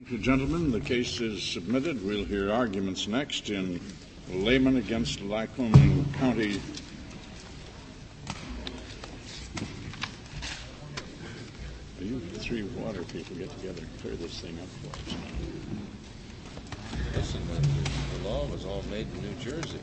Gentlemen, the case is submitted. We'll hear arguments next in Lehman against Lycoming County. You three water people get together and clear this thing up for us. Listen, the law was all made in New Jersey.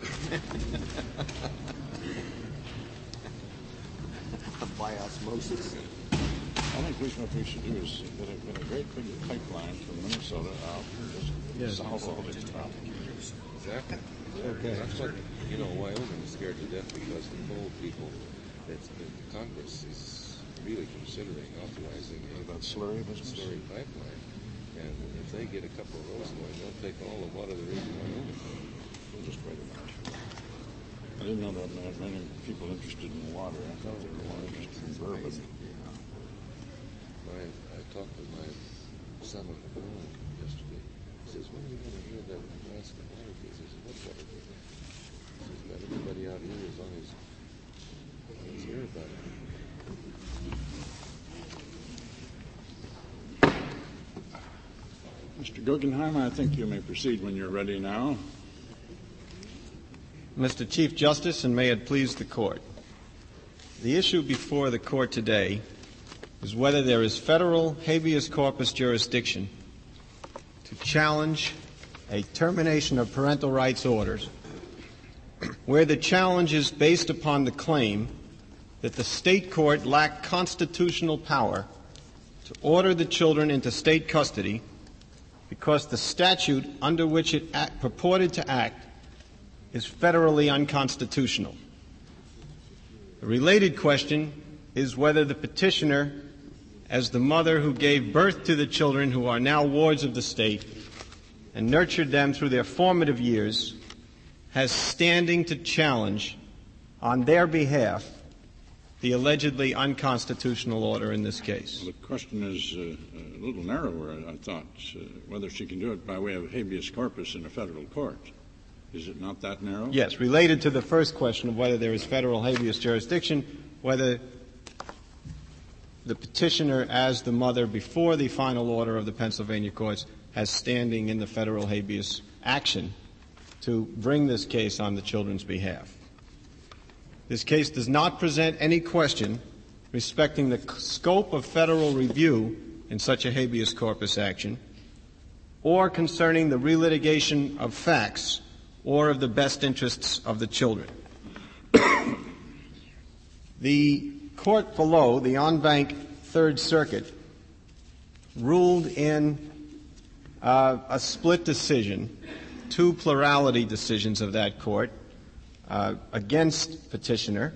By osmosis. I think what we should do is get a great big pipeline from Minnesota out south of the top. Exactly. Okay. That's what, Wyoming is scared to death because the coal people, Congress is really considering authorizing that slurry pipeline. And if they get a couple of those going, they'll take all the water there is in Wyoming. We'll just wait a minute. I didn't know that many people interested in water. I thought they were more interested in bourbon. I talked to my son on the phone yesterday. He says, when are you going to hear that Alaska water case? I said, what water case? He says, got everybody out here is on his ear about it. Mr. Guggenheim, I think you may proceed when you're ready now. Mr. Chief Justice, and may it please the Court, the issue before the Court today is whether there is federal habeas corpus jurisdiction to challenge a termination of parental rights orders where the challenge is based upon the claim that the state court lacked constitutional power to order the children into state custody because the statute under which it purported to act is federally unconstitutional. The related question is whether the petitioner, as the mother who gave birth to the children who are now wards of the state and nurtured them through their formative years, has standing to challenge on their behalf the allegedly unconstitutional order in this case. Well, the question is a little narrower, I thought, whether she can do it by way of habeas corpus in a federal court. Is it not that narrow? Yes, related to the first question of whether there is federal habeas jurisdiction, whether the petitioner, as the mother before the final order of the Pennsylvania courts, has standing in the federal habeas action to bring this case on the children's behalf. This case does not present any question respecting the scope of federal review in such a habeas corpus action or concerning the relitigation of facts or of the best interests of the children. The court below, the en banc Third Circuit, ruled in a split decision, two plurality decisions of that court, against petitioner,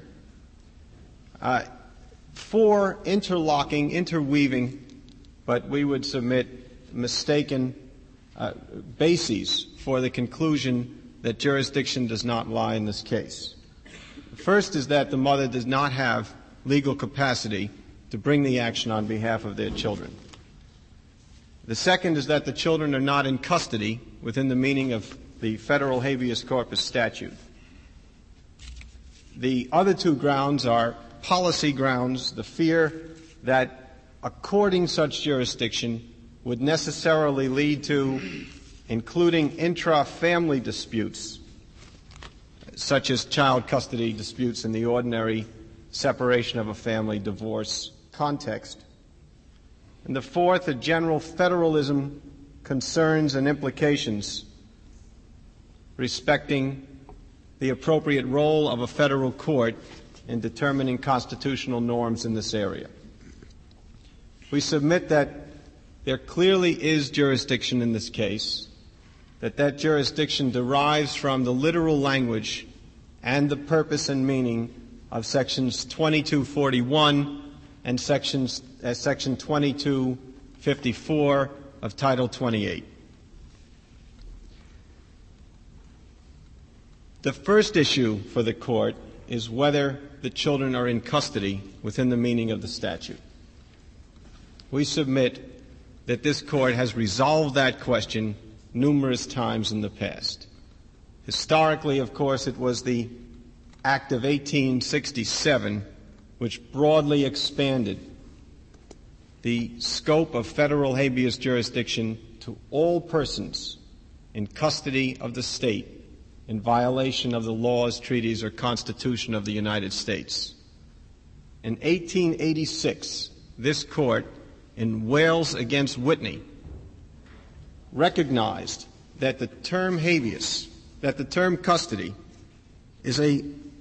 for interlocking, interweaving, but we would submit mistaken bases for the conclusion that jurisdiction does not lie in this case. The first is that the mother does not have legal capacity to bring the action on behalf of their children. The second is that the children are not in custody within the meaning of the federal habeas corpus statute. The other two grounds are policy grounds, the fear that according such jurisdiction would necessarily lead to including intra-family disputes, such as child custody disputes in the ordinary separation of a family divorce context. And the fourth, the general federalism concerns and implications respecting the appropriate role of a federal court in determining constitutional norms in this area. We submit that there clearly is jurisdiction in this case, that jurisdiction derives from the literal language and the purpose and meaning of sections 2241 and section 2254 of Title 28. The first issue for the court is whether the children are in custody within the meaning of the statute. We submit that this court has resolved that question numerous times in the past. Historically, of course, it was the Act of 1867 which broadly expanded the scope of federal habeas jurisdiction to all persons in custody of the state in violation of the laws, treaties, or Constitution of the United States. In 1886, this court in Wales against Whitney recognized that the term habeas, that the term custody, is a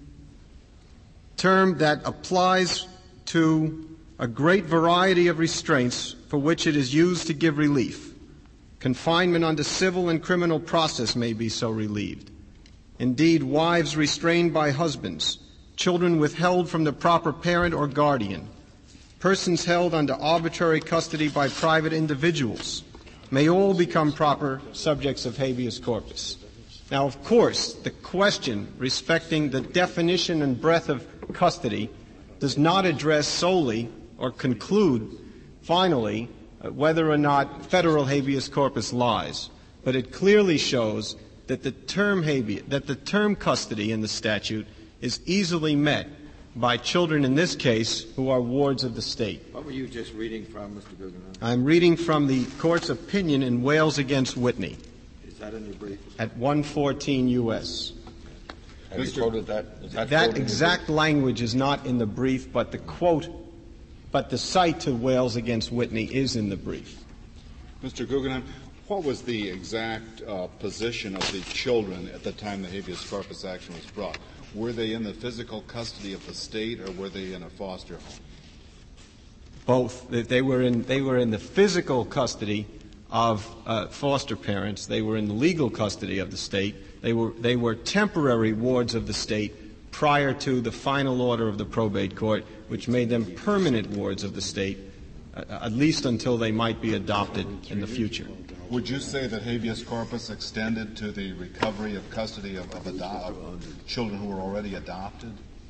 term that applies to a great variety of restraints for which it is used to give relief. Confinement under civil and criminal process may be so relieved. Indeed, wives restrained by husbands, children withheld from the proper parent or guardian, persons held under arbitrary custody by private individuals may all become proper subjects of habeas corpus. Now, of course, the question respecting the definition and breadth of custody does not address solely or conclude, finally, whether or not federal habeas corpus lies, but it clearly shows that the term custody in the statute is easily met by children, in this case, who are wards of the state. What were you just reading from, Mr. Guggenheim? I'm reading from the court's opinion in Wales against Whitney. Is that in your brief? At 114 U.S. Have you quoted that? Is That exact language is not in the brief, but the cite to Wales against Whitney is in the brief. Mr. Guggenheim, what was the exact position of the children at the time the habeas corpus action was brought? Were they in the physical custody of the state, or were they in a foster home? Both. They were in the physical custody of foster parents. They were in the legal custody of the state. They were temporary wards of the state prior to the final order of the probate court, which made them permanent wards of the state, at least until they might be adopted in the future. Would you say that habeas corpus extended to the recovery of custody of children who were already adopted?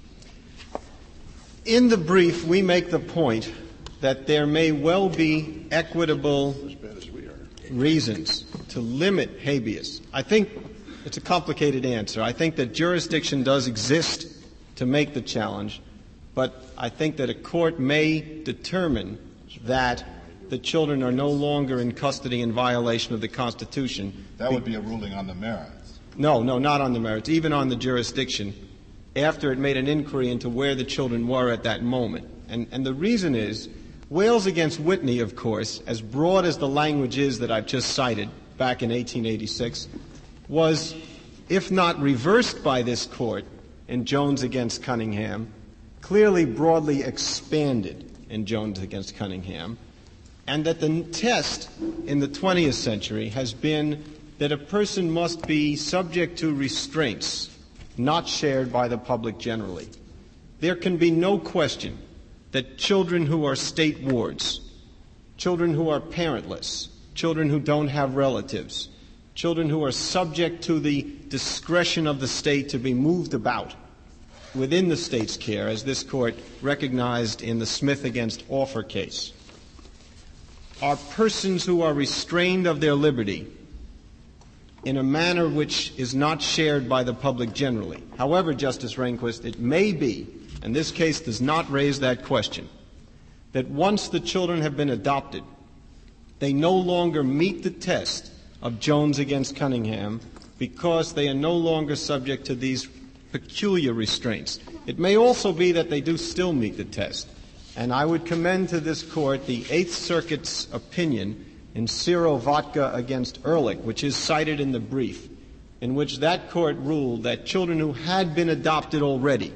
In the brief, we make the point that there may well be equitable reasons to limit habeas. I think it's a complicated answer. I think that jurisdiction does exist to make the challenge, but I think that a court may determine that the children are no longer in custody in violation of the Constitution. That would be a ruling on the merits. No, not on the merits, even on the jurisdiction, after it made an inquiry into where the children were at that moment. And the reason is, Wales against Whitney, of course, as broad as the language is that I've just cited back in 1886, was, if not reversed by this court in Jones against Cunningham, clearly broadly expanded in Jones against Cunningham, and that the test in the 20th century has been that a person must be subject to restraints not shared by the public generally. There can be no question that children who are state wards, children who are parentless, children who don't have relatives, children who are subject to the discretion of the state to be moved about within the state's care, as this court recognized in the Smith against Offer case, are persons who are restrained of their liberty in a manner which is not shared by the public generally. However, Justice Rehnquist, it may be, and this case does not raise that question, that once the children have been adopted, they no longer meet the test of Jones against Cunningham because they are no longer subject to these peculiar restraints. It may also be that they do still meet the test. And I would commend to this court the Eighth Circuit's opinion in Ciro Vodka against Ehrlich, which is cited in the brief, in which that court ruled that children who had been adopted already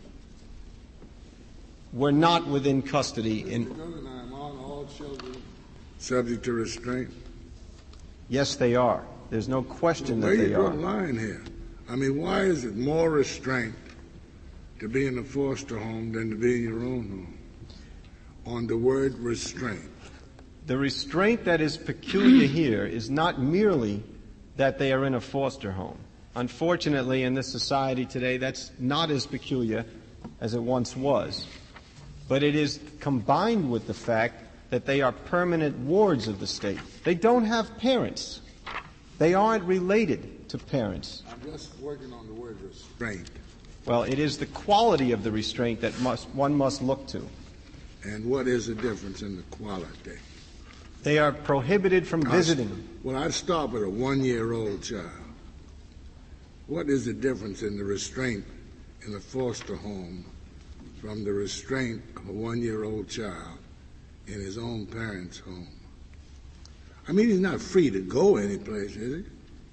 were not within custody. Aren't all children subject to restraint? Yes, they are. There's no question that they are. Where you draw the line here? I mean, why is it more restraint to be in a foster home than to be in your own home? On the word restraint. The restraint that is peculiar here is not merely that they are in a foster home. Unfortunately, in this society today, that's not as peculiar as it once was. But it is combined with the fact that they are permanent wards of the state. They don't have parents. They aren't related to parents. I'm just working on the word restraint. Well, it is the quality of the restraint that one must look to. And what is the difference in the quality? They are prohibited from visiting. Well, I'd start with a 1-year-old child. What is the difference in the restraint in a foster home from the restraint of a 1-year-old child in his own parents' home? I mean, he's not free to go anyplace, is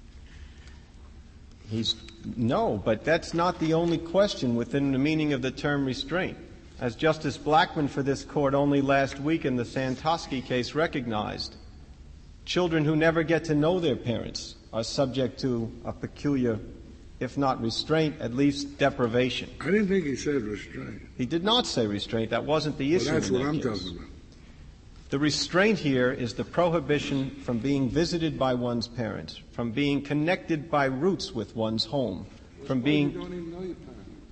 he? No, but that's not the only question within the meaning of the term restraint. As Justice Blackmun for this court only last week in the Santosky case recognized, children who never get to know their parents are subject to a peculiar, if not restraint, at least deprivation. I didn't think he said restraint. He did not say restraint. That wasn't the issue. Well, that's in what that I'm case. talking about. The restraint here is the prohibition from being visited by one's parents, from being connected by roots with one's home, from being... You don't even know your parents.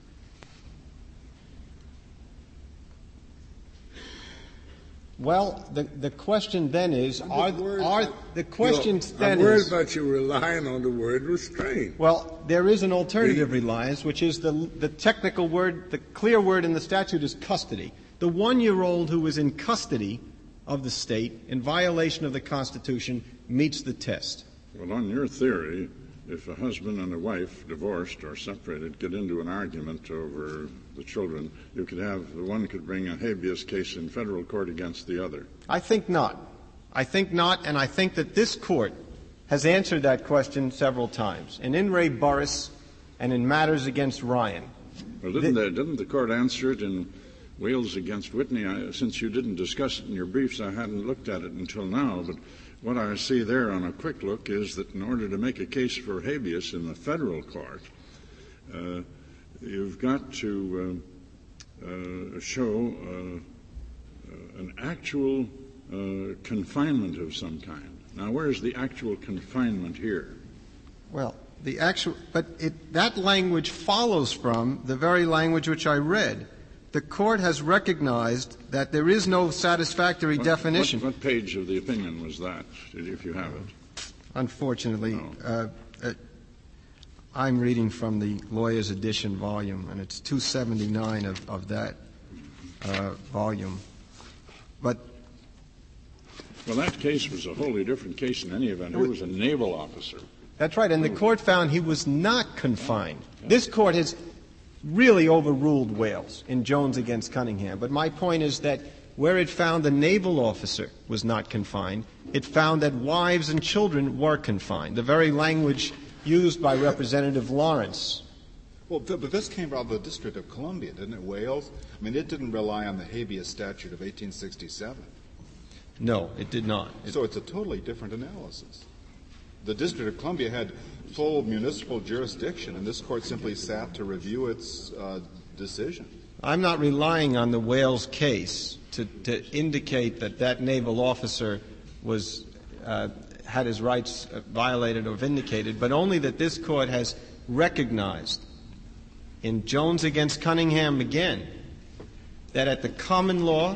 Well, the question then is, I'm worried about you relying on the word restraint. Well, there is an alternative reliance, which is the technical word, the clear word in the statute is custody. The 1-year-old who is in custody of the state in violation of the Constitution meets the test. Well, on your theory, if a husband and a wife, divorced or separated, get into an argument over the children, you could have, the one could bring a habeas case in federal court against the other. I think not. I think not, and I think that this court has answered that question several times. And in Ray Burris and in Matters against Ryan. Well, didn't the court answer it in Wales against Whitney? Since you didn't discuss it in your briefs, I hadn't looked at it until now, but what I see there on a quick look is that in order to make a case for habeas in the federal court, you've got to show an actual confinement of some kind. Now, where is the actual confinement here? Well, that language follows from the very language which I read. The court has recognized that there is no satisfactory definition. What page of the opinion was that, if you have it? Unfortunately, I'm reading from the Lawyer's Edition volume, and it's 279 of that volume. But well, that case was a wholly different case in any event. It was a naval officer. That's right, and the court found he was not confined. This court has really overruled Wales in Jones against Cunningham. But my point is that where it found the naval officer was not confined, it found that wives and children were confined, the very language used by Representative Lawrence. Well, but this came out of the District of Columbia, didn't it, Wales? I mean, it didn't rely on the habeas statute of 1867. No, it did not. So it's a totally different analysis. The District of Columbia had full municipal jurisdiction, and this court simply sat to review its decision. I'm not relying on the Wales case to indicate that naval officer was had his rights violated or vindicated, but only that this court has recognized in Jones against Cunningham again that at the common law,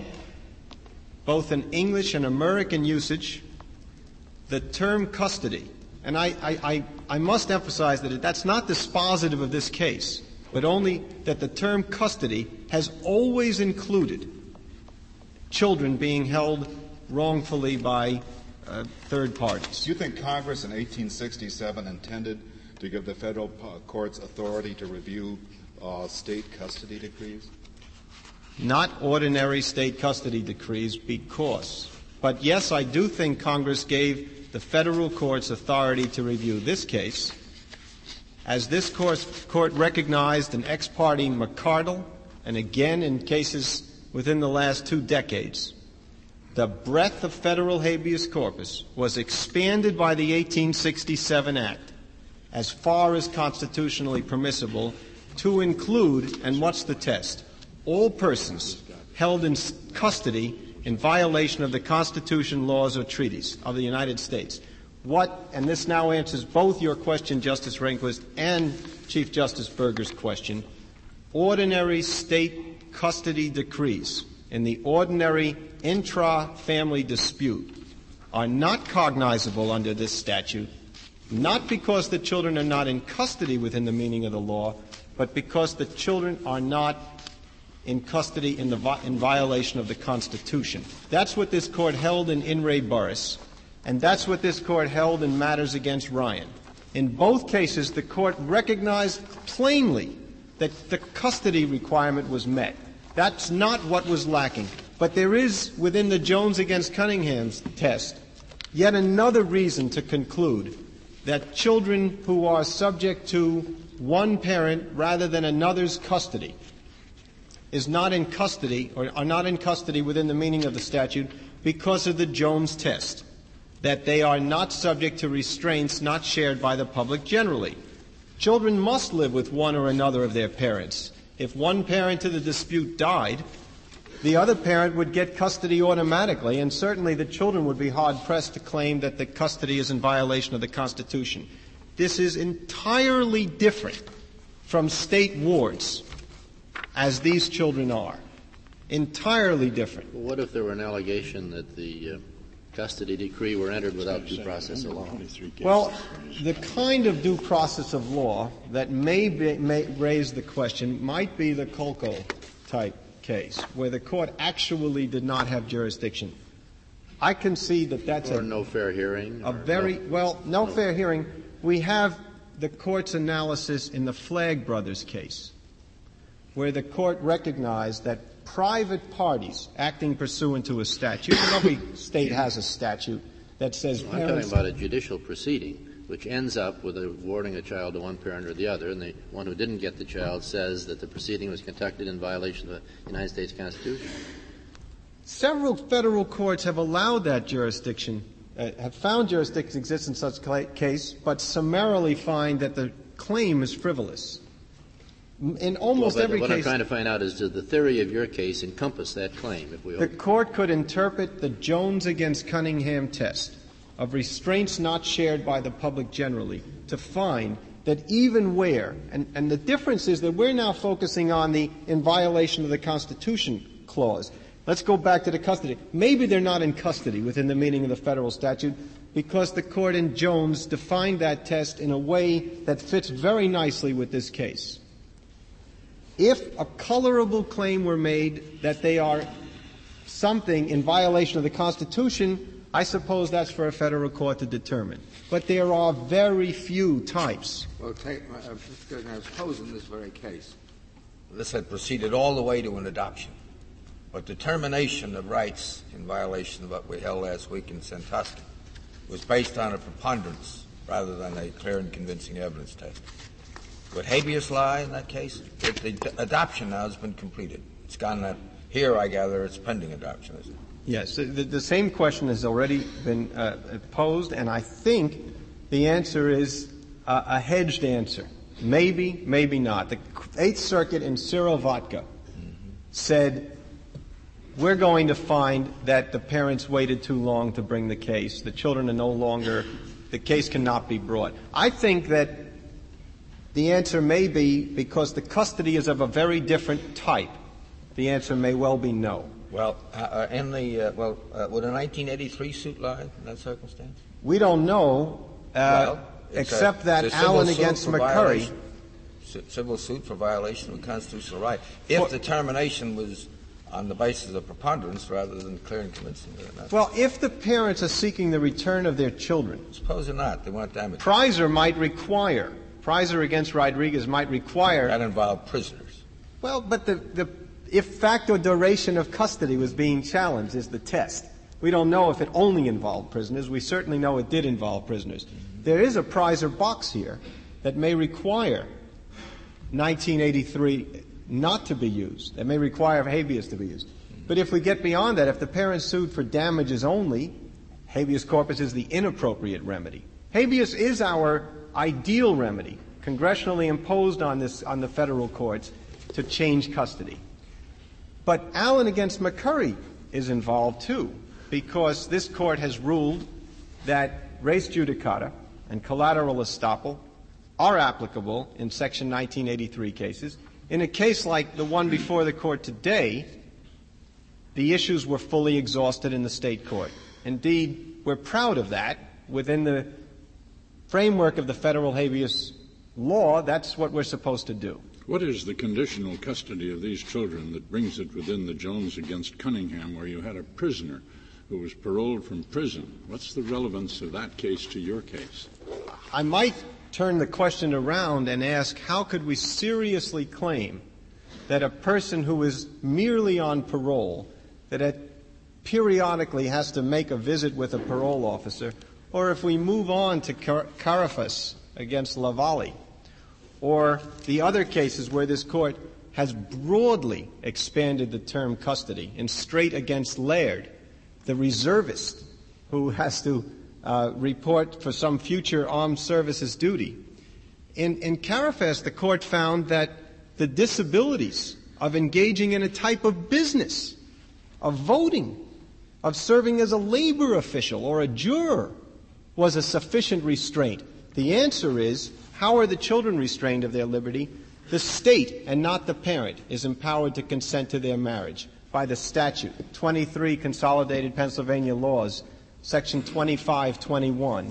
both in English and American usage, the term custody, and I must emphasize that that's not dispositive of this case, but only that the term custody has always included children being held wrongfully by third parties. Do you think Congress in 1867 intended to give the federal courts authority to review state custody decrees? Not ordinary state custody decrees but yes, I do think Congress gave the federal courts authority to review this case. As this court recognized in ex parte McCardle, and again in cases within the last 2 decades, the breadth of federal habeas corpus was expanded by the 1867 Act as far as constitutionally permissible to include, and what's the test? All persons held in custody in violation of the Constitution, laws, or treaties of the United States. And this now answers both your question, Justice Rehnquist, and Chief Justice Berger's question, ordinary state custody decrees in the ordinary intra-family dispute are not cognizable under this statute, not because the children are not in custody within the meaning of the law, but because the children are not in custody in violation of the Constitution. That's what this court held in In re Burris, and that's what this court held in Matters against Ryan. In both cases, the court recognized plainly that the custody requirement was met. That's not what was lacking. But there is, within the Jones against Cunningham's test, yet another reason to conclude that children who are subject to one parent rather than another's custody is not in custody or are not in custody within the meaning of the statute because of the Jones test, that they are not subject to restraints not shared by the public generally. Children must live with one or another of their parents. If one parent to the dispute died, the other parent would get custody automatically, and certainly the children would be hard-pressed to claim that the custody is in violation of the Constitution. This is entirely different from state wards, as these children are. Entirely different. Well, what if there were an allegation that the custody decree were entered without due process of law? Well, the kind of due process of law that may raise the question might be the Kolko-type case, where the court actually did not have jurisdiction. I concede that that's or no fair hearing. No fair hearing. We have the court's analysis in the Flagg Brothers case, where the court recognized that private parties acting pursuant to a statute, and every state has a statute that says I'm talking about a judicial proceeding, which ends up with awarding a child to one parent or the other, and the one who didn't get the child says that the proceeding was conducted in violation of the United States Constitution. Several federal courts have allowed that jurisdiction, have found jurisdiction exists in such case, but summarily find that the claim is frivolous. In almost every what case, I'm trying to find out is, does the theory of your case encompass that claim? If we the court could interpret the Jones against Cunningham test of restraints not shared by the public generally to find that even where, and the difference is that we're now focusing on the in violation of the Constitution clause. Let's go back to the custody. Maybe they're not in custody within the meaning of the federal statute because the court in Jones defined that test in a way that fits very nicely with this case. If a colorable claim were made that they are something in violation of the Constitution, I suppose that's for a federal court to determine. But there are very few types. Well, Mr. Goodman, suppose in this very case, this had proceeded all the way to an adoption, but determination of rights in violation of what we held last week in Sandusky was based on a preponderance rather than a clear and convincing evidence test. Would habeas lie in that case? If the adoption now has been completed, it's gone that here, I gather, it's pending adoption, isn't it? Yes. The same question has already been posed, and I think the answer is a hedged answer. Maybe, maybe not. The Eighth Circuit in Cyril Vodka said, we're going to find that the parents waited too long to bring the case. The children are no longer, the case cannot be brought. I think that the answer may be because the custody is of a very different type. The answer may well be no. Well, would a 1983 suit lie in that circumstance? We don't know, except that Allen against McCurry. Civil suit for violation of a constitutional right. If the termination was on the basis of preponderance rather than clear and convincing. Well, if the parents are seeking the return of their children. Suppose they're not. They want damage. Prizer against Rodriguez might require. That involved prisoners. Well, but if fact or duration of custody was being challenged is the test. We don't know if it only involved prisoners. We certainly know it did involve prisoners. There is a Prizer box here that may require 1983 not to be used. That may require habeas to be used. But if we get beyond that, if the parents sued for damages only, habeas corpus is the inappropriate remedy. Habeas is our ideal remedy, congressionally imposed on the federal courts to change custody. But Allen against McCurry is involved too, because this court has ruled that res judicata and collateral estoppel are applicable in Section 1983 cases. In a case like the one before the court today, the issues were fully exhausted in the state court. Indeed, we're proud of that. Within the framework of the federal habeas law, that's what we're supposed to do. What is the conditional custody of these children that brings it within the Jones against Cunningham, where you had a prisoner who was paroled from prison? What's the relevance of that case to your case? I might turn the question around and ask, how could we seriously claim that a person who is merely on parole, that periodically has to make a visit with a parole officer, or if we move on to Carafas against Lavallee, or the other cases where this court has broadly expanded the term custody, in Strait against Laird, the reservist who has to report for some future armed services duty. In Carafas, the court found that the disabilities of engaging in a type of business, of voting, of serving as a labor official or a juror was a sufficient restraint. The answer is, how are the children restrained of their liberty? The state, and not the parent, is empowered to consent to their marriage by the statute, 23 Consolidated Pennsylvania Laws, Section 2521,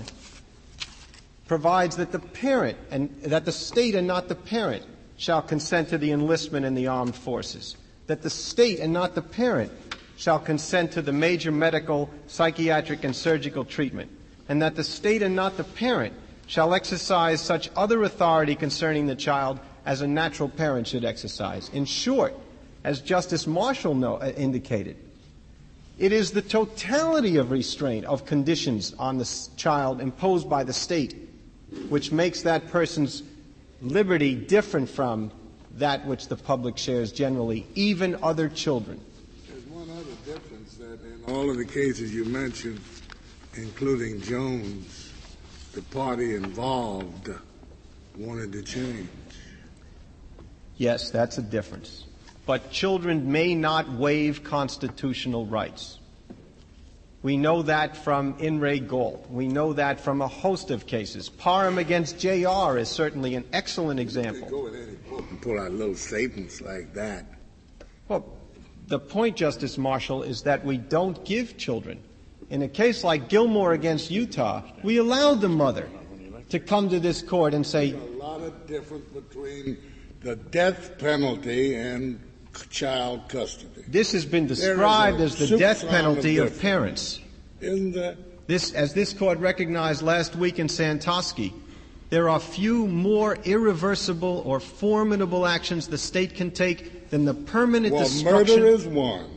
provides that the parent and that the state and not the parent shall consent to the enlistment in the armed forces, that the state and not the parent shall consent to the major medical, psychiatric, and surgical treatment, and that the state and not the parent shall exercise such other authority concerning the child as a natural parent should exercise. In short, as Justice Marshall indicated, it is the totality of restraint of conditions on the child imposed by the state which makes that person's liberty different from that which the public shares generally, even other children. There's one other difference, that in all of the cases you mentioned, including Jones, the party involved wanted to change. Yes, that's a difference. But children may not waive constitutional rights. We know that from In re Gault. We know that from a host of cases. Parham against J.R. is certainly an excellent example. You go with any book and pull out little statements like that. Well, the point, Justice Marshall, is that we don't give children. In a case like Gilmore against Utah, we allowed the mother to come to this court and say, there's a lot of difference between the death penalty and child custody. This has been described as the death penalty of parents. Isn't that? As this court recognized last week in Santosky, there are few more irreversible or formidable actions the state can take than the permanent destruction. Murder is one.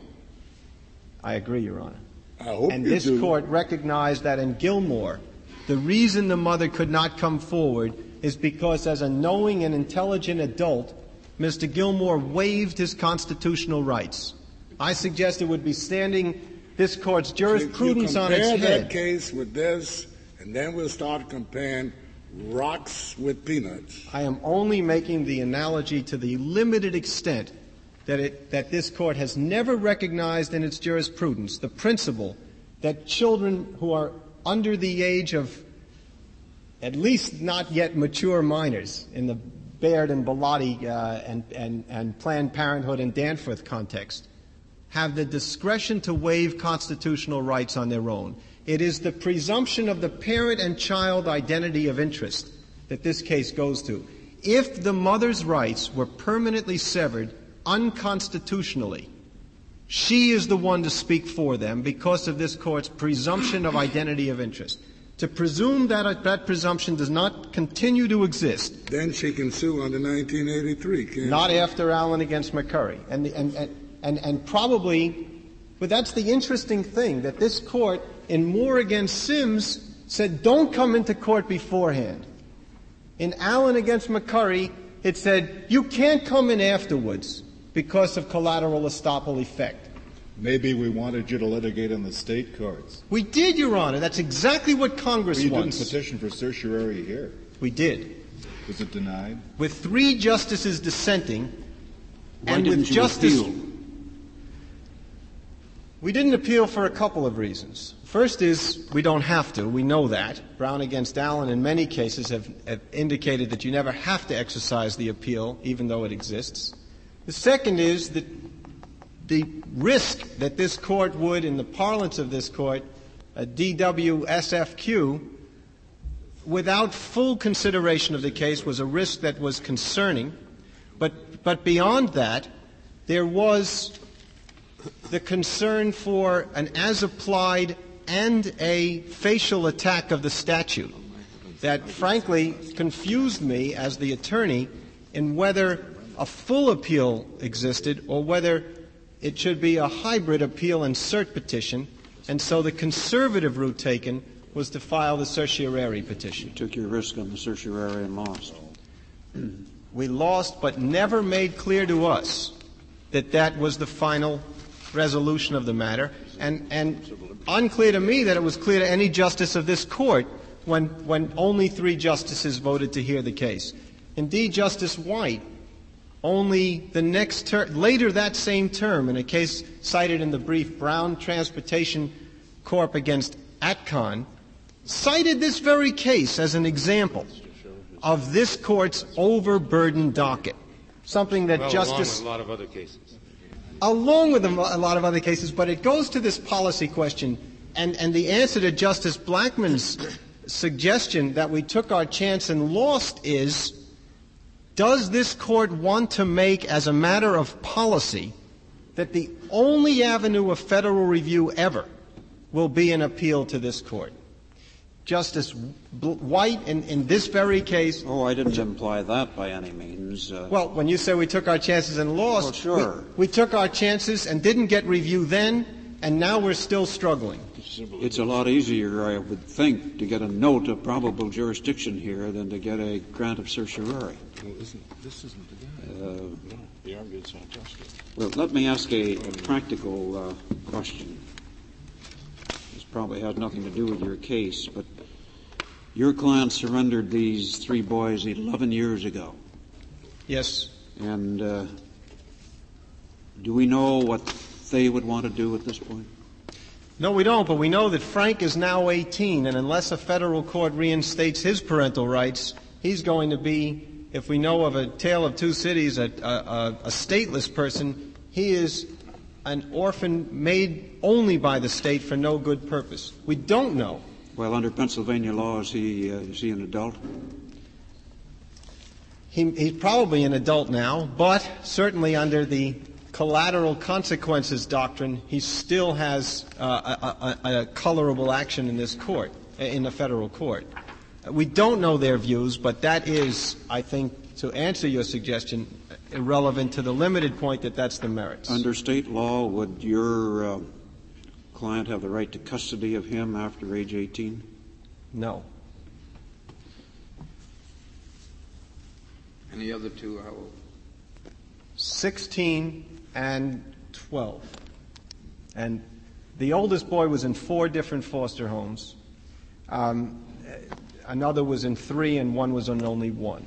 I agree, Your Honor. I hope and you this do. court recognized that in Gilmore, the reason the mother could not come forward is because as a knowing and intelligent adult, Mr. Gilmore waived his constitutional rights. I suggest it would be standing this court's jurisprudence on its head. Compare that case with this, and then we'll start comparing rocks with peanuts. I am only making the analogy to the limited extent that this court has never recognized in its jurisprudence the principle that children who are under the age of at least not yet mature minors in the Baird and Bellotti and Planned Parenthood and Danforth context have the discretion to waive constitutional rights on their own. It is the presumption of the parent and child identity of interest that this case goes to. If the mother's rights were permanently severed unconstitutionally, she is the one to speak for them because of this court's presumption of identity of interest. To presume that presumption does not continue to exist. Then she can sue under 1983, can't Not she? after Allen against McCurry. And probably, but that's the interesting thing, that this court in Moore against Sims said don't come into court beforehand. In Allen against McCurry, it said you can't come in afterwards because of collateral estoppel effect. Maybe we wanted you to litigate in the state courts. We did, Your Honor. That's exactly what Congress You wants. didn't petition for certiorari here. We did. Was it denied? With 3 justices dissenting, Why and didn't with you Justice. appeal? We didn't appeal for a couple of reasons. First is we don't have to. We know that. Brown against Allen in many cases have indicated that you never have to exercise the appeal, even though it exists. The second is that the risk that this court would, in the parlance of this court, DWSFQ, without full consideration of the case, was a risk that was concerning. But beyond that, there was the concern for an as-applied and a facial attack of the statute that frankly confused me as the attorney in whether a full appeal existed or whether it should be a hybrid appeal and cert petition, and so the conservative route taken was to file the certiorari petition. You took your risk on the certiorari and lost. We lost, but never made clear to us that that was the final resolution of the matter, and unclear to me that it was clear to any justice of this court when only 3 justices voted to hear the case. Indeed, Justice White, only the next term, later that same term, in a case cited in the brief, Brown Transportation Corp. Against Atcon, cited this very case as an example of this court's overburdened docket, something that Justice... Along with a lot of other cases. Along with a lot of other cases, but it goes to this policy question, and the answer to Justice Blackmun's suggestion that we took our chance and lost is, does this court want to make as a matter of policy that the only avenue of federal review ever will be an appeal to this court? Justice White, in this very case... Oh, I didn't imply that by any means. Well, when you say we took our chances and lost, well, sure. we took our chances and didn't get review then, and now we're still struggling. It's a lot easier, I would think, to get a note of probable jurisdiction here than to get a grant of certiorari. Well, this isn't the guy. The argument's not just it. Well, let me ask a practical question. This probably has nothing to do with your case, but your client surrendered these 3 boys 11 years ago. Yes. And do we know what they would want to do at this point? No, we don't, but we know that Frank is now 18, and unless a federal court reinstates his parental rights, he's going to be, if we know of a tale of 2 cities, a stateless person. He is an orphan made only by the state for no good purpose. We don't know. Well, under Pennsylvania law, is he an adult? He's probably an adult now, but certainly under the collateral consequences doctrine, he still has a colorable action in this court, in the federal court. We don't know their views, but that is, I think, to answer your suggestion, irrelevant to the limited point that that's the merits. Under state law, would your client have the right to custody of him after age 18? No. And the other 2, how old? 16 and 12. And the oldest boy was in 4 different foster homes. Another was in 3, and one was in only 1.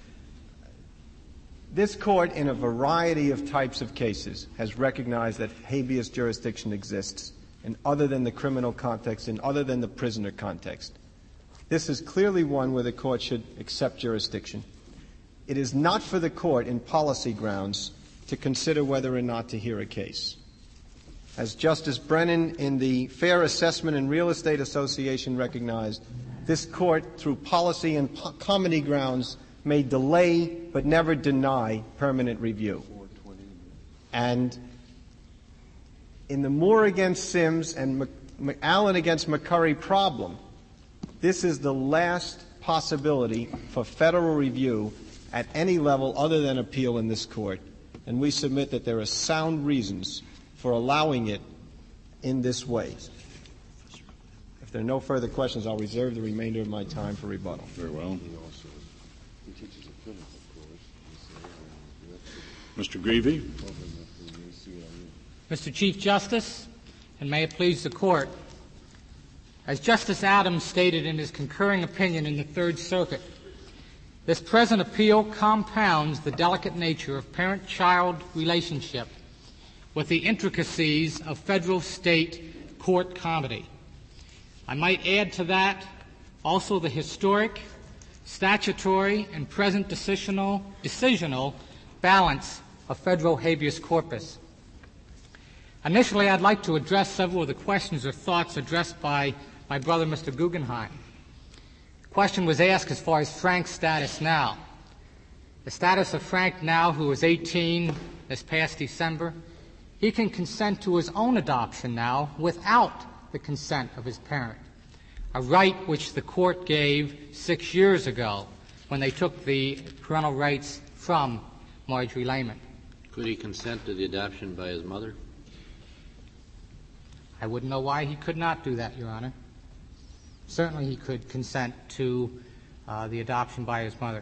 This court, in a variety of types of cases, has recognized that habeas jurisdiction exists in other than the criminal context, in other than the prisoner context. This is clearly one where the court should accept jurisdiction. It is not for the court, in policy grounds, to consider whether or not to hear a case. As Justice Brennan in the Fair Assessment and Real Estate Association recognized, this court, through policy and comedy grounds, may delay but never deny permanent review. And in the Moore against Sims and Allen against McCurry problem, this is the last possibility for federal review at any level other than appeal in this court, and we submit that there are sound reasons for allowing it in this way. If there are no further questions, I'll reserve the remainder of my time for rebuttal. Very well. Mr. Greevey. Mr. Chief Justice, and may it please the Court, as Justice Adams stated in his concurring opinion in the Third Circuit, this present appeal compounds the delicate nature of parent-child relationship with the intricacies of federal-state court comedy. I might add to that also the historic, statutory, and present decisional balance of federal habeas corpus. Initially, I'd like to address several of the questions or thoughts addressed by my brother, Mr. Guggenheim. The question was asked as far as Frank's status now. The status of Frank now, who is 18 this past December, he can consent to his own adoption now without the consent of his parent, a right which the court gave 6 years ago when they took the parental rights from Marjorie Lehman. Could he consent to the adoption by his mother? I wouldn't know why he could not do that, Your Honor. Certainly he could consent to the adoption by his mother.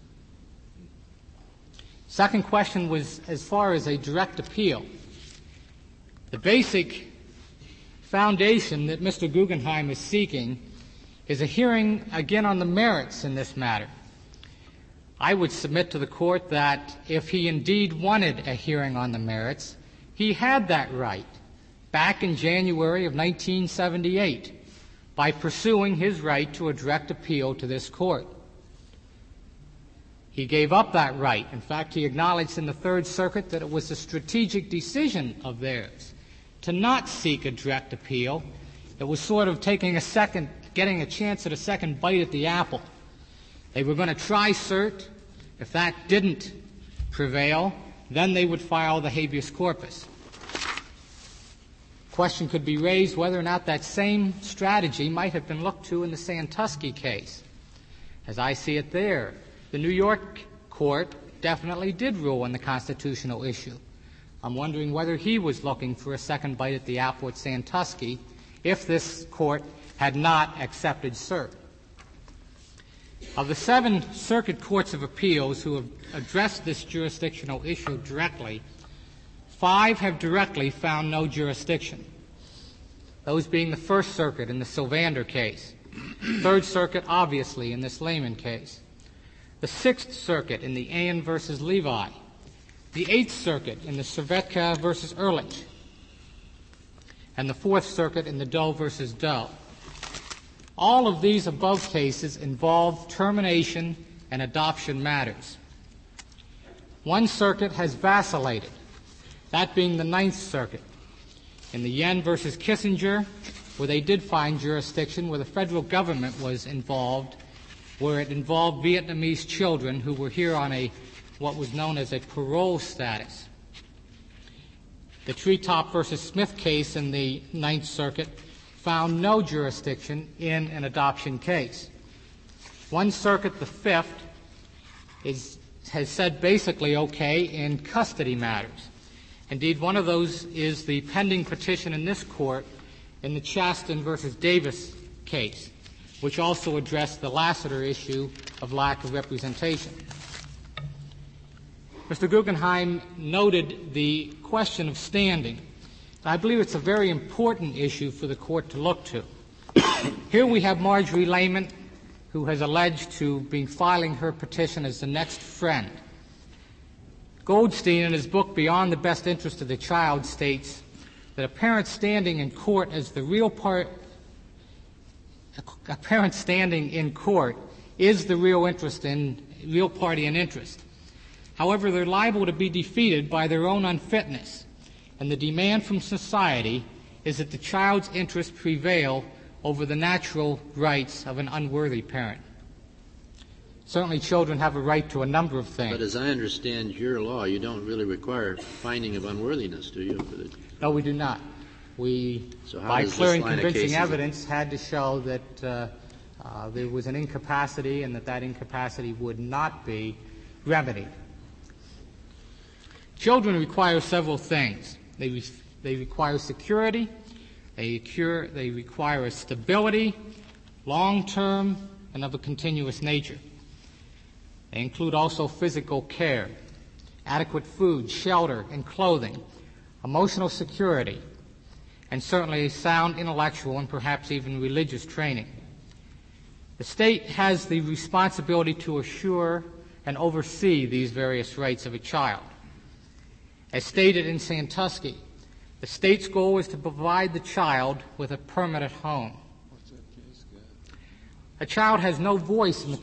Second question was as far as a direct appeal. The basic foundation that Mr. Guggenheim is seeking is a hearing again on the merits in this matter. I would submit to the court that if he indeed wanted a hearing on the merits, he had that right back in January of 1978 by pursuing his right to a direct appeal to this court. He gave up that right. In fact, he acknowledged in the Third Circuit that it was a strategic decision of theirs to not seek a direct appeal. It was sort of getting a chance at a second bite at the apple. They were going to try cert. If that didn't prevail, then they would file the habeas corpus. Question could be raised whether or not that same strategy might have been looked to in the Sandusky case. As I see it there, the New York court definitely did rule on the constitutional issue. I'm wondering whether he was looking for a second bite at the apple at Sandusky if this court had not accepted cert. Of the 7 circuit courts of appeals who have addressed this jurisdictional issue directly, 5 have directly found no jurisdiction, those being the First Circuit in the Sylvander case, Third Circuit, obviously, in this Lehman case, the Sixth Circuit in the Ayan versus Levi, the Eighth Circuit in the Cervetka versus Ehrlich, and the Fourth Circuit in the Doe versus Doe. All of these above cases involve termination and adoption matters. One circuit has vacillated, that being the Ninth Circuit. In the Yen versus Kissinger, where they did find jurisdiction, where the federal government was involved, where it involved Vietnamese children who were here on what was known as a parole status. The Treetop versus Smith case in the Ninth Circuit found no jurisdiction in an adoption case. One circuit, the Fifth, has said basically okay in custody matters. Indeed, one of those is the pending petition in this court in the Chasten versus Davis case, which also addressed the Lassiter issue of lack of representation. Mr. Guggenheim noted the question of standing. I believe it's a very important issue for the court to look to. Here we have Marjorie Lehman, who has alleged to be filing her petition as the next friend. Goldstein, in his book Beyond the Best Interest of the Child, states that a parent standing in court as the real party is the real party in interest. However, they're liable to be defeated by their own unfitness, and the demand from society is that the child's interests prevail over the natural rights of an unworthy parent. Certainly children have a right to a number of things. But as I understand your law, you don't really require finding of unworthiness, do you? No, we do not. We, by clear and convincing evidence, had to show that there was an incapacity and that incapacity would not be remedied. Children require several things. They require security. They require a stability, long-term, and of a continuous nature. They include also physical care, adequate food, shelter, and clothing, emotional security, and certainly sound intellectual and perhaps even religious training. The state has the responsibility to assure and oversee these various rights of a child. As stated in Sandusky, the state's goal is to provide the child with a permanent home. A child has no voice in the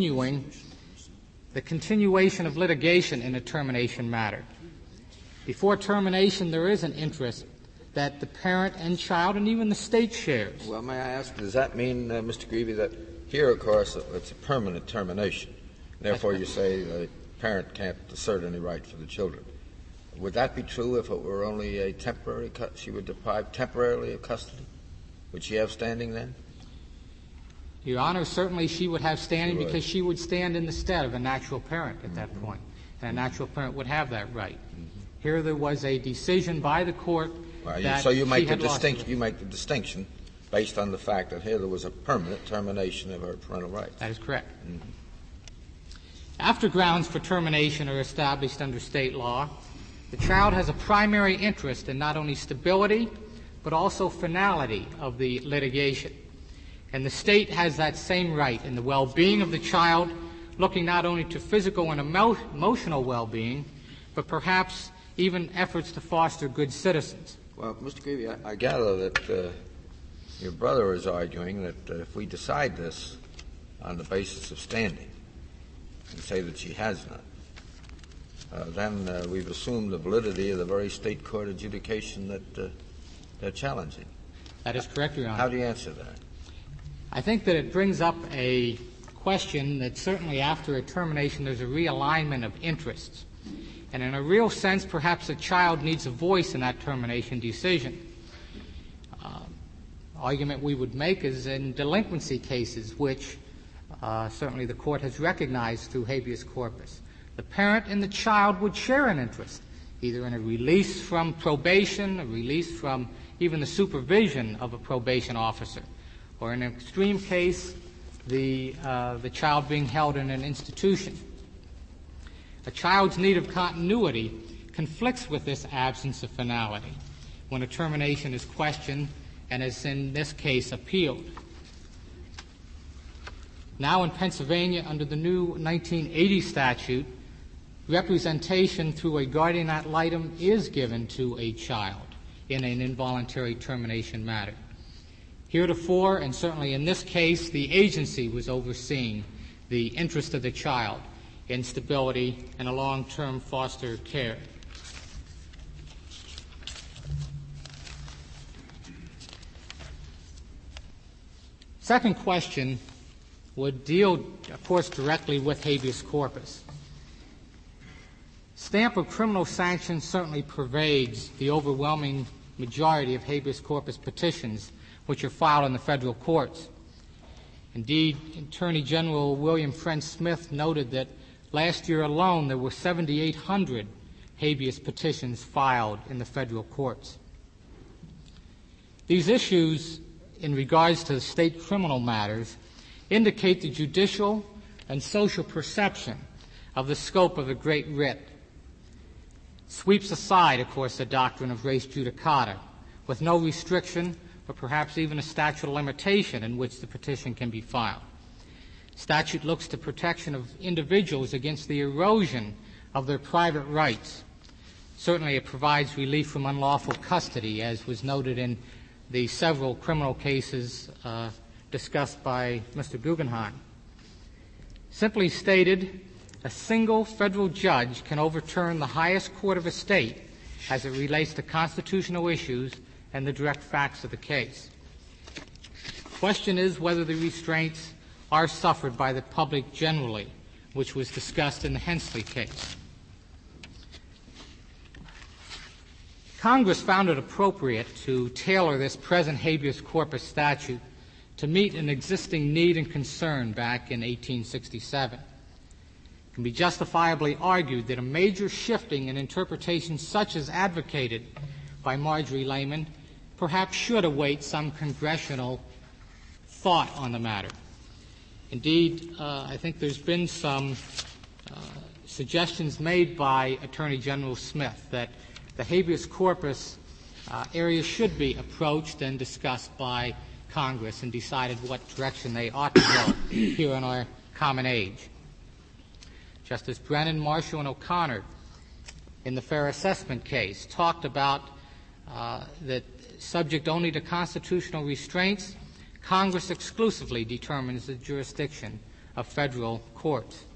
continuation of litigation in a termination matter. Before termination, there is an interest that the parent and child and even the state shares. Well, may I ask, does that mean, Mr. Greevy, that here, of course, it's a permanent termination? Therefore, you say parent can't assert any right for the children. Would that be true if it were only a temporary she were deprived temporarily of custody? Would she have standing then? Your Honor, certainly she would have standing because she would stand in the stead of a natural parent at that point, and a natural parent would have that right. Here there was a decision by the court that so you make she the had distinction. You make the distinction based on the fact that here there was a permanent termination of her parental rights. That is correct. After grounds for termination are established under state law, the child has a primary interest in not only stability but also finality of the litigation. And the state has that same right in the well-being of the child, looking not only to physical and emotional well-being, but perhaps even efforts to foster good citizens. Well, Mr. Creevy, I gather that your brother is arguing that if we decide this on the basis of standing and say that she has none, then we've assumed the validity of the very state court adjudication that they're challenging. That is correct, Your Honor. How do you answer that? I think that it brings up a question that certainly after a termination there's a realignment of interests. And in a real sense, perhaps a child needs a voice in that termination decision. Argument we would make is in delinquency cases, which certainly the court has recognized through habeas corpus. The parent and the child would share an interest, either in a release from probation, a release from even the supervision of a probation officer, or in an extreme case, the child being held in an institution. A child's need of continuity conflicts with this absence of finality when a termination is questioned and is in this case appealed. Now in Pennsylvania, under the new 1980 statute, representation through a guardian ad litem is given to a child in an involuntary termination matter. Heretofore, and certainly in this case, the agency was overseeing the interest of the child in stability and a long-term foster care. Second question would deal, of course, directly with habeas corpus. Stamp of criminal sanction certainly pervades the overwhelming majority of habeas corpus petitions which are filed in the federal courts. Indeed, Attorney General William French Smith noted that last year alone there were 7,800 habeas petitions filed in the federal courts. These issues, in regards to the state criminal matters, indicate the judicial and social perception of the scope of the Great Writ. It sweeps aside, of course, the doctrine of res judicata, with no restriction or perhaps even a statute of limitation in which the petition can be filed. Statute looks to protection of individuals against the erosion of their private rights. Certainly it provides relief from unlawful custody, as was noted in the several criminal cases discussed by Mr. Guggenheim. Simply stated, a single federal judge can overturn the highest court of a state as it relates to constitutional issues and the direct facts of the case. The question is whether the restraints are suffered by the public generally, which was discussed in the Hensley case. Congress found it appropriate to tailor this present habeas corpus statute to meet an existing need and concern back in 1867. It can be justifiably argued that a major shifting in interpretation such as advocated by Marjorie Lehman perhaps should await some congressional thought on the matter. Indeed, I think there's been some suggestions made by Attorney General Smith that the habeas corpus area should be approached and discussed by Congress and decided what direction they ought to go here in our common age. Justice Brennan, Marshall, and O'Connor in the fair assessment case talked about that subject only to constitutional restraints, Congress exclusively determines the jurisdiction of federal courts.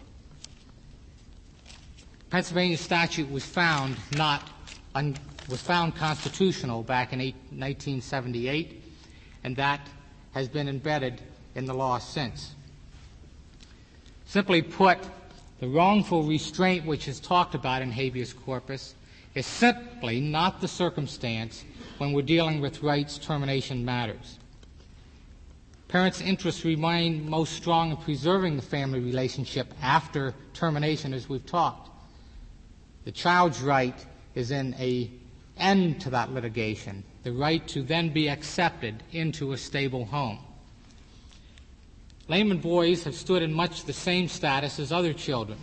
Pennsylvania statute was found constitutional back in 1978, and that has been embedded in the law since. Simply put, The wrongful restraint which is talked about in habeas corpus is simply not the circumstance when we're dealing with rights termination matters. Parents' interests remain most strong in preserving the family relationship after termination, as we've talked. The child's right is in an end to that litigation, the right to then be accepted into a stable home. Layman boys have stood in much the same status as other children.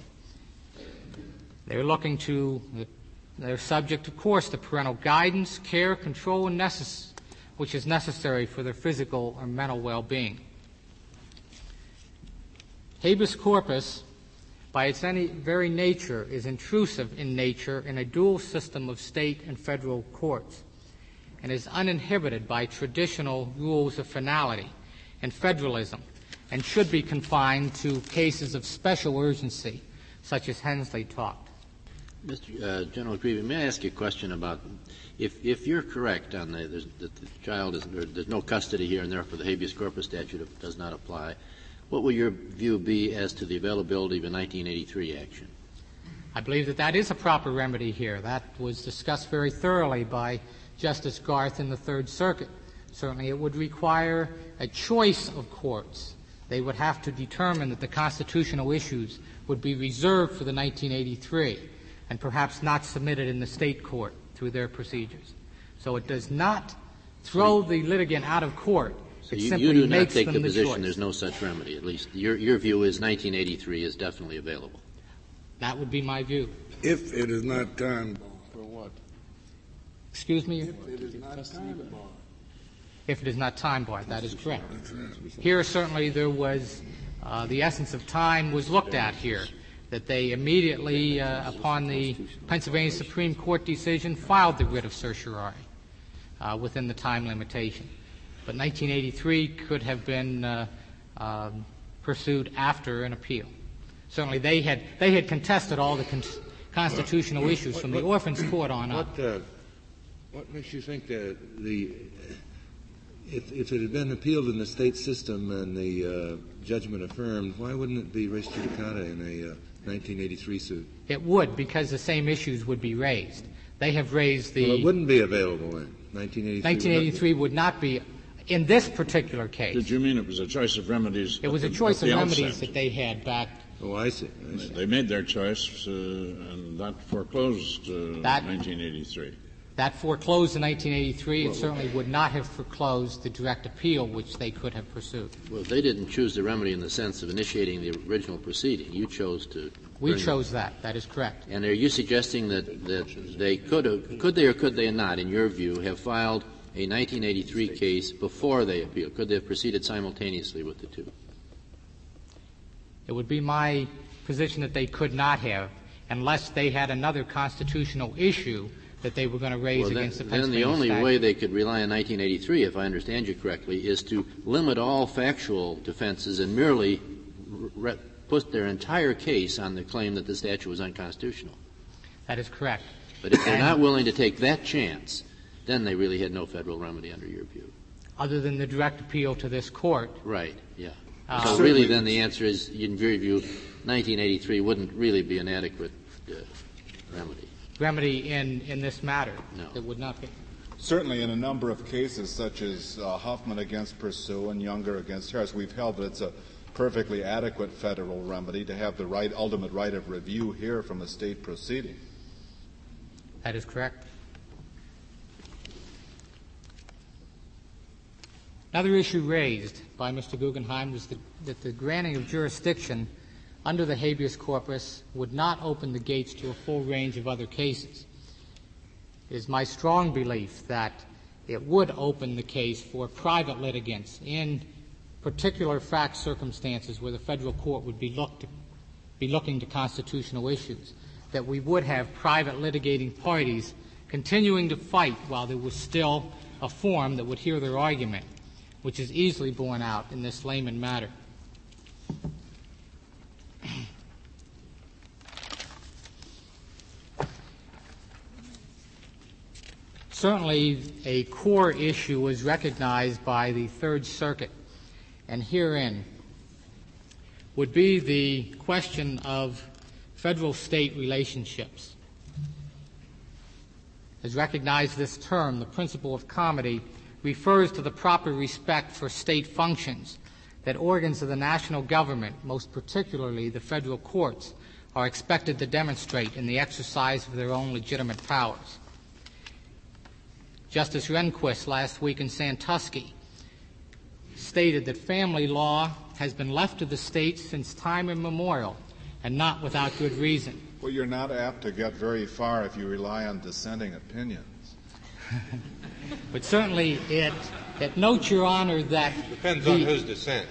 They're subject, of course, to parental guidance, care, control, and which is necessary for their physical or mental well-being. Habeas corpus, by its very nature, is intrusive in nature in a dual system of state and federal courts, and is uninhibited by traditional rules of finality and federalism, and should be confined to cases of special urgency, such as Hensley talked. Mr. General Creevy, may I ask you a question about if you're correct on that the child there's no custody here and therefore the habeas corpus statute does not apply, what will your view be as to the availability of a 1983 action? I believe that is a proper remedy here. That was discussed very thoroughly by Justice Garth in the Third Circuit. Certainly it would require a choice of courts. They would have to determine that the constitutional issues would be reserved for the 1983 and perhaps not submitted in the state court through their procedures. So it does not throw the litigant out of court. So it you simply do not makes take them the the position choice. there's no such remedy. At least your view is 1983 is definitely available. That would be my view. If it is not time For what? Excuse me? If it is not time barred. If it is not time barred, that is correct. Here certainly there was the essence of time was looked at here, that they immediately, upon the Pennsylvania Supreme Court decision, filed the writ of certiorari within the time limitation. But 1983 could have been pursued after an appeal. Certainly they had contested all the constitutional issues from the Orphans Court on up. What makes you think that if it had been appealed in the state system and the judgment affirmed, why wouldn't it be res judicata in a 1983 suit? It would, because the same issues would be raised. They have raised the... Well, it wouldn't be available then. 1983 would not be, in this particular case. Did you mean it was a choice of remedies? It was a choice of remedies that they had back. Oh, I see. They made their choice, and that foreclosed 1983. That foreclosed in 1983. It certainly would not have foreclosed the direct appeal, which they could have pursued. Well, they didn't choose the remedy in the sense of initiating the original proceeding. You chose to. We chose that. That is correct. And are you suggesting that they could they or could they not, in your view, have filed a 1983 case before they appealed? Could they have proceeded simultaneously with the two? It would be my position that they could not have, unless they had another constitutional issue that they were going to raise against the Pennsylvania Then the only statute. way they could rely on 1983, if I understand you correctly, is to limit all factual defenses and merely put their entire case on the claim that the statute was unconstitutional. That is correct. But if they're not willing to take that chance, then they really had no federal remedy under your view. Other than the direct appeal to this court. Right, yeah. So really then the answer is, in your view, 1983 wouldn't really be an adequate remedy. Remedy in this matter. No. It would not be. Certainly in a number of cases, such as Huffman against Pursuit and Younger against Harris, we've held that it's a perfectly adequate federal remedy to have the ultimate right of review here from a state proceeding. That is correct. Another issue raised by Mr. Guggenheim was that the granting of jurisdiction under the habeas corpus would not open the gates to a full range of other cases. It is my strong belief that it would open the case for private litigants in particular fact circumstances where the federal court would be looking to constitutional issues, that we would have private litigating parties continuing to fight while there was still a forum that would hear their argument, which is easily borne out in this layman matter. Certainly, a core issue was recognized by the Third Circuit, and herein would be the question of federal-state relationships. As recognized this term, the principle of comity refers to the proper respect for state functions that organs of the national government, most particularly the federal courts, are expected to demonstrate in the exercise of their own legitimate powers. Justice Rehnquist last week in Sandusky stated that family law has been left to the states since time immemorial, and not without good reason. Well, you're not apt to get very far if you rely on dissenting opinions. But certainly it notes, Your Honor, that depends on whose dissent.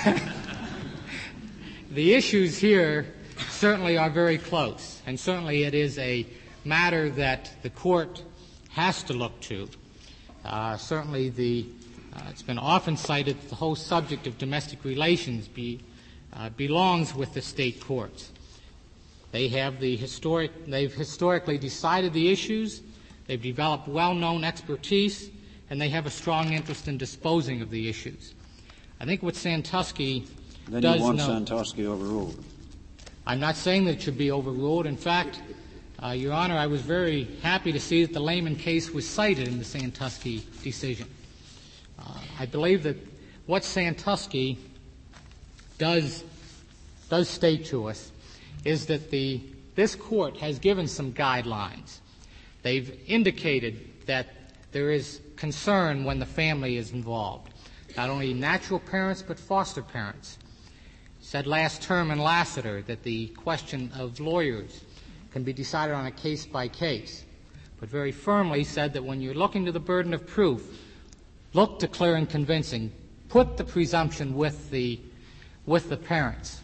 The issues here certainly are very close, and certainly it is a matter that the court has to look to. Certainly it's been often cited that the whole subject of domestic relations belongs with the state courts. They've historically decided the issues, they've developed well-known expertise, and they have a strong interest in disposing of the issues. I think what Sandusky then does you want note, Sandusky overruled. I'm not saying that it should be overruled. In fact, Your Honor, I was very happy to see that the Lehman case was cited in the Sandusky decision. I believe that what Sandusky does state to us is that this court has given some guidelines. They've indicated that there is concern when the family is involved, not only natural parents but foster parents. Said last term in Lassiter that the question of lawyers can be decided on a case-by-case, but very firmly said that when you're looking to the burden of proof, look to clear and convincing. Put the presumption with the parents.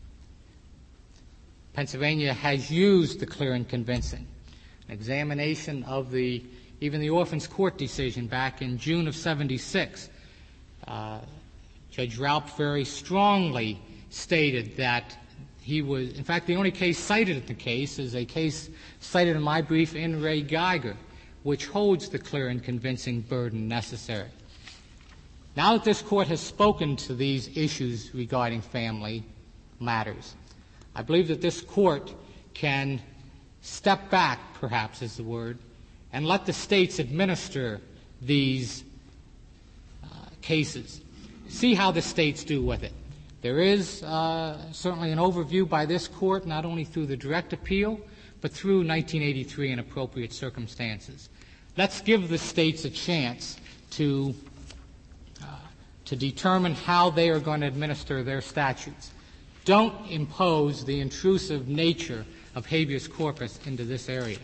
Pennsylvania has used the clear and convincing. An examination of even the Orphans Court decision back in June of '76, Judge Ralph very strongly stated that he was, in fact, the only case cited in the case is a case cited in my brief in Ray Geiger, which holds the clear and convincing burden necessary. Now that this court has spoken to these issues regarding family matters, I believe that this court can step back, perhaps is the word, and let the states administer these cases. See how the states do with it. There is certainly an overview by this court, not only through the direct appeal, but through 1983 in appropriate circumstances. Let's give the states a chance to determine how they are going to administer their statutes. Don't impose the intrusive nature of habeas corpus into this area.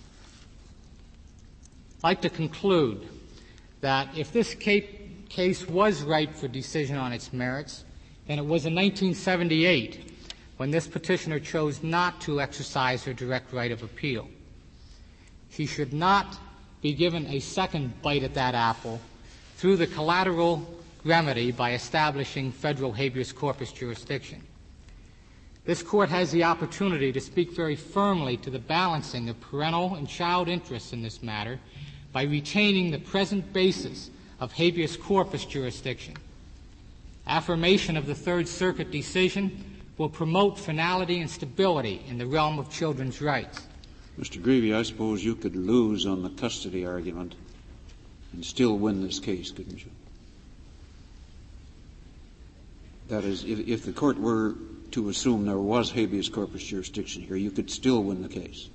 I'd like to conclude that if this case was ripe for decision on its merits, then it was in 1978 when this petitioner chose not to exercise her direct right of appeal. She should not be given a second bite at that apple through the collateral remedy by establishing federal habeas corpus jurisdiction. This court has the opportunity to speak very firmly to the balancing of parental and child interests in this matter by retaining the present basis of habeas corpus jurisdiction. Affirmation of the Third Circuit decision will promote finality and stability in the realm of children's rights. Mr. Greevey, I suppose you could lose on the custody argument and still win this case, couldn't you? That is, if the court were to assume there was habeas corpus jurisdiction here, you could still win the case.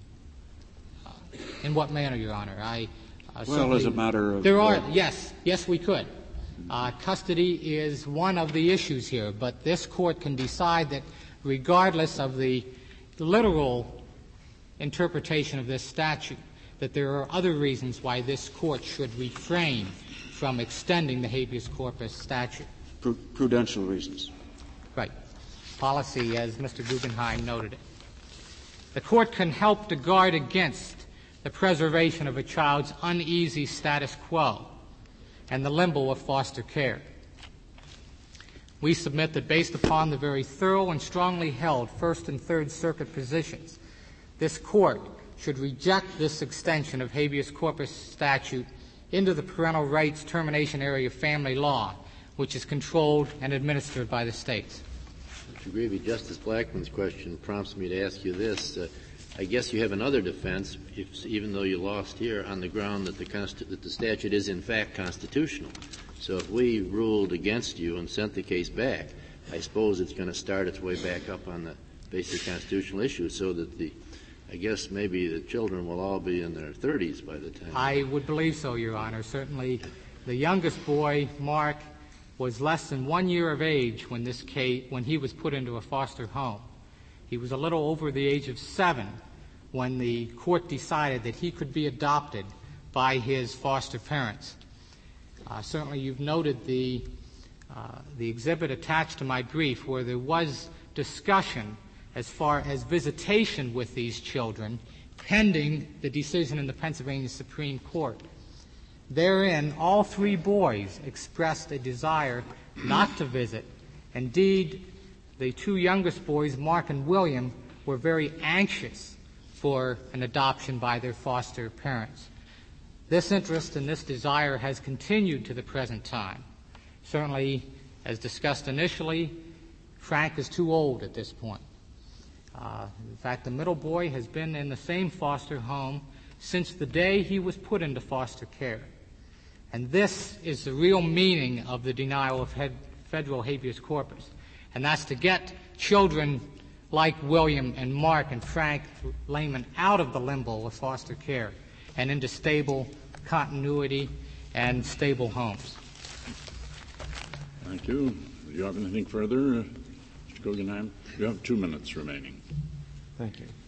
In what manner, Your Honor? Well, as a matter of... Yes, we could. Custody is one of the issues here, but this court can decide that regardless of the literal interpretation of this statute, that there are other reasons why this court should refrain from extending the habeas corpus statute. Prudential reasons. Right. Policy, as Mr. Guggenheim noted it. The court can help to guard against the preservation of a child's uneasy status quo and the limbo of foster care. We submit that based upon the very thorough and strongly held First and Third Circuit positions, this court should reject this extension of habeas corpus statute into the parental rights termination area of family law, which is controlled and administered by the states. Mr. Greavy, Justice Blackmun's question prompts me to ask you this. I guess you have another defense, even though you lost here, on the ground that the statute is in fact constitutional. So if we ruled against you and sent the case back, I suppose it's going to start its way back up on the basic constitutional issue, so that I guess maybe the children will all be in their 30s by the time. I would believe so, Your Honor. Certainly the youngest boy, Mark, was less than 1 year of age when he was put into a foster home. He was a little over the age of 7 when the court decided that he could be adopted by his foster parents. Certainly you've noted the exhibit attached to my brief where there was discussion as far as visitation with these children pending the decision in the Pennsylvania Supreme Court. Therein, all 3 boys expressed a desire not to visit. Indeed, the 2 youngest boys, Mark and William, were very anxious for an adoption by their foster parents. This interest and this desire has continued to the present time. Certainly, as discussed initially, Frank is too old at this point. In fact, the middle boy has been in the same foster home since the day he was put into foster care. And this is the real meaning of the denial of federal habeas corpus. And that's to get children like William and Mark and Frank Lehman out of the limbo of foster care and into stable continuity and stable homes. Thank you. Do you have anything further, Mr. Guggenheim? You have 2 minutes remaining. Thank you.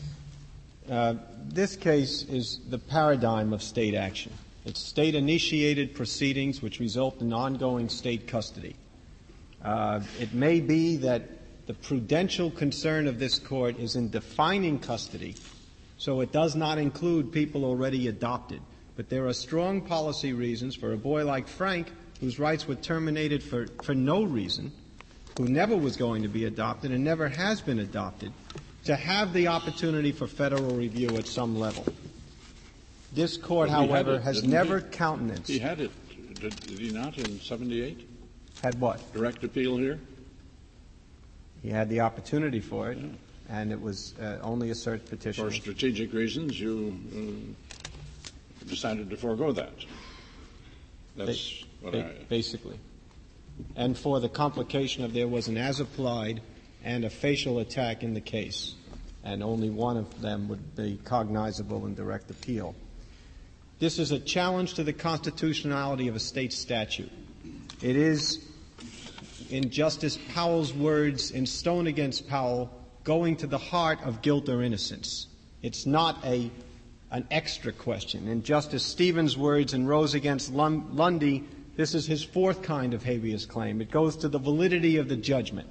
This case is the paradigm of state action. It's state-initiated proceedings which result in ongoing state custody. It may be that the prudential concern of this court is in defining custody, so it does not include people already adopted. But there are strong policy reasons for a boy like Frank, whose rights were terminated for no reason, who never was going to be adopted and never has been adopted, to have the opportunity for federal review at some level. This court, however, has never countenanced. He had it, did he not, in 78? Had what? Direct appeal here? He had the opportunity for it, and it was only a cert petition. For strategic reasons, you decided to forego that. That's basically. And for the complication of there was an as-applied and a facial attack in the case, and only one of them would be cognizable in direct appeal. This is a challenge to the constitutionality of a state statute. It is, in Justice Powell's words in Stone against Powell, going to the heart of guilt or innocence. It's not an extra question. In Justice Stevens' words in Rose against Lundy, this is his 4th kind of habeas claim. It goes to the validity of the judgment.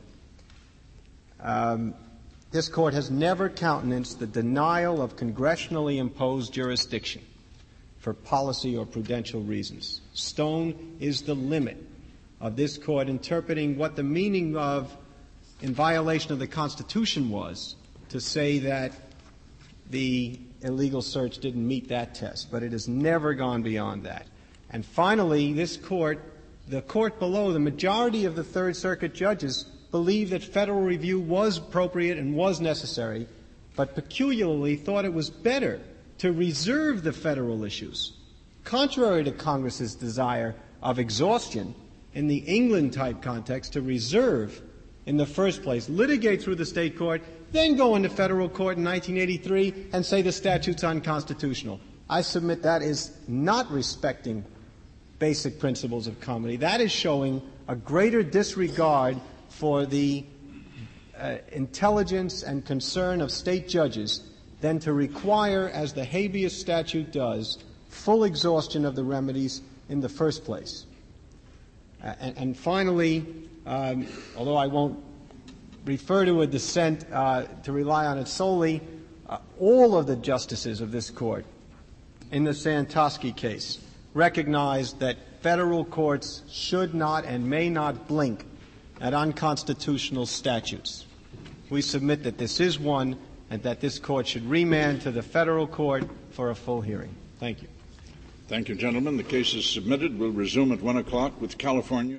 This court has never countenanced the denial of congressionally imposed jurisdiction for policy or prudential reasons. Stone is the limit of this court interpreting what the meaning of, in violation of the Constitution, was to say that the illegal search didn't meet that test, but it has never gone beyond that. And finally, this court, the court below, the majority of the Third Circuit judges believed that federal review was appropriate and was necessary, but peculiarly thought it was better to reserve the federal issues, contrary to Congress's desire of exhaustion in the England-type context, to reserve in the first place, litigate through the state court, then go into federal court in 1983 and say the statute's unconstitutional. I submit that is not respecting basic principles of comity. That is showing a greater disregard for the intelligence and concern of state judges than to require, as the habeas statute does, full exhaustion of the remedies in the first place. And finally, although I won't refer to a dissent to rely on it solely, all of the justices of this court in the Santosky case recognized that federal courts should not and may not blink at unconstitutional statutes. We submit that this is one and that this court should remand to the federal court for a full hearing. Thank you. Thank you, gentlemen. The case is submitted. We'll resume at 1 o'clock with California.